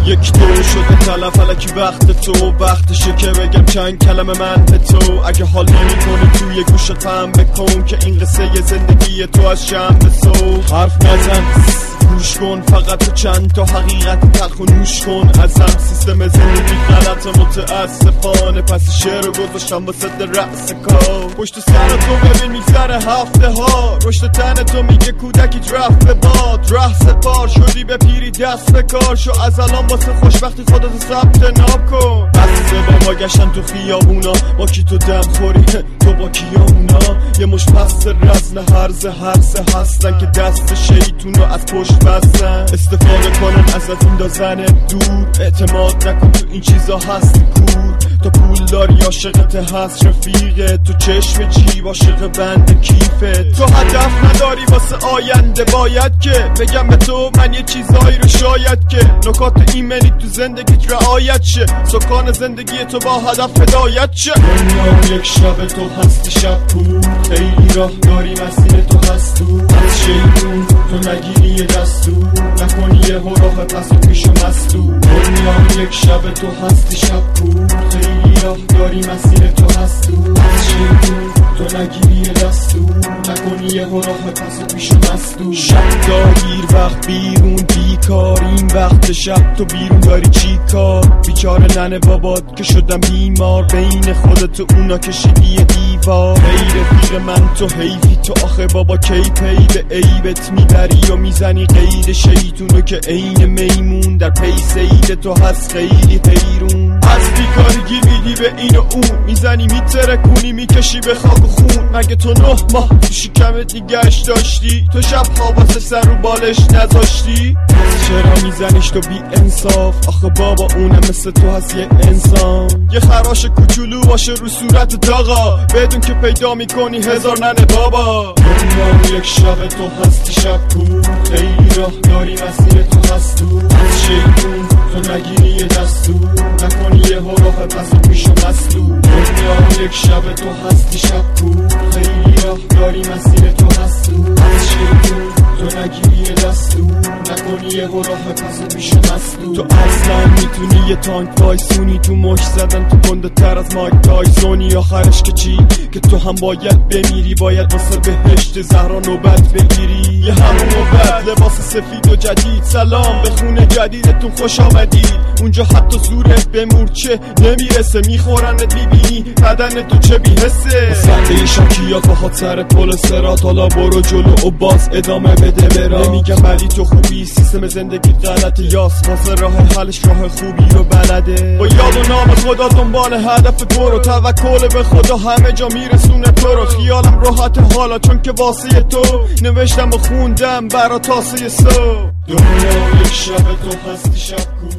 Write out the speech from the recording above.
یک دو شده تلف الکی وقت تو، وقتشه که بگم چند کلمه من به تو. اگه حال نمی کنی توی گوشت فهم بکن که این قصه زندگی تو از شم به سو. حرف نزن گوش کن فقط تو چند تا حقیقت تلخ و نوش کن ازم. سیستم زندگی غلط متاسفانه، پس شعر رو گذاشتم واسه رأس کار. پشت سر تو ببین میگذره هفته ها، رشد تن تو میگه کودکی رفت به باد. ره سپار شدی به پیری دست به کار شو، از الان واسه خوشبختی خودت ثبت نام کن. بسته بابا گشتن تو خیابونا، با کی تو دم خوری تو با کیا اونا. یه مش پس رزن هرزه هستن که دست شیطون رو از پشت بستن. استفاده کنن ازت این زن دور، اعتماد نکن تو این چیزا هستی کور. تو پول داری عاشقت هست رفیقه، تو چشم جیب عاشق بند کیفه. تو هدف نداری واسه آینده، باید که بگم به تو من یه چیزایی رو شاید که نکات ایمنی تو زندگیت رعایت شه. سکان زندگی تو با هدف هدایت شه. دنیا یک شب تو هستی شب کور، خیلی راه داری مسیر تو هست دور. از شیطون تو نگیری یه دستور، نکنی یه راه پس و پیش و مستور. دنیا یک شب تو هستی شب کور، خیلی راه داری مسیر تو هست دور. از شیطون تو نگیری یه دستور، نکنی یه راه پس و پیش و مستور. شب داگیر وقت بیرون بیکار، این وقت شب تو بیرون داری چی کار؟ بیچاره ننه بابات که شدم بیمار، بین خودت و اونا کشیدی یه دیوار. غیر رفیق من تو حیفی تو آخه بابا کی پی به عیبت میبری و میزنی قید شیطونو که عین میمون در پی سید تو هست خیلی حیرون. از بیکاری گیر میدی به این و اون، میزنی میترکونی میکشی به خاک و خون. مگه تو 9 ماه تو شکمت نگهش داشتی؟ تو شبها واسه سر رو بالش نذاشتی؟ چرا میزنیش تو بی انصاف؟ آخه بابا اونم مثل تو هست یه انسان. یه خراش کوچولو باشه رو صورت داغا، بدون که پیدا میکنی هزار ننه بابا. دنیا یک شب تو هستی شب کور، خیلی راه داری مسیر تو هست دور. از شیطون تو نگیری یه دستور، نکنی یه راه پس و پیش و مستور. دنیا یک شب تو هستی شب کور، خیلی راه داری مسیر تو هست دور. از شیطون تو نگیری یه دستور، نکنی یه راه پس و پیش و مستور. تو اصلا میتونی یه تانک وایسونی، تو مش زدن تو گنده تر از مایک تایسونی. آخرش که چی؟ که تو هم باید بمیری، باید واسه بهشت زهرا نوبت بگیری. یه همون نوبت لباس سفید و جدید، سلام به خونه جدیدتون خوش آمدید. اونجا حتی زورت به مورچه نمیرسه، میخورنت میبینی بدن تو چه بیحسه. سرده شاکیات با خاط سر پل سرات، حالا برو جلو و باز ادامه بده برات. نمیگم ولی تو خوبی، سیستم زندگی غلطه، یاس واسه راه حلش راه خوبی رو بلده. با یاد و نام خدا دنبال هدف برو، توکل به خدا همه جا میرسونه تو رو. خیالم راحت حالا چون که واسه تو نوشتم و خوندم برا تاسه سو. دنیا یک شب تو هستی شب کور،